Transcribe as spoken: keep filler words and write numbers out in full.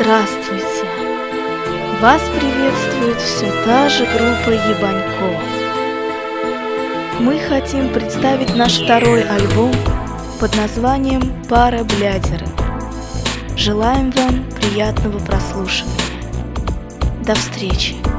Здравствуйте! Вас приветствует все та же группа Ебанько. Мы хотим представить наш второй альбом под названием «Пара блядеры». Желаем вам приятного прослушивания. До встречи!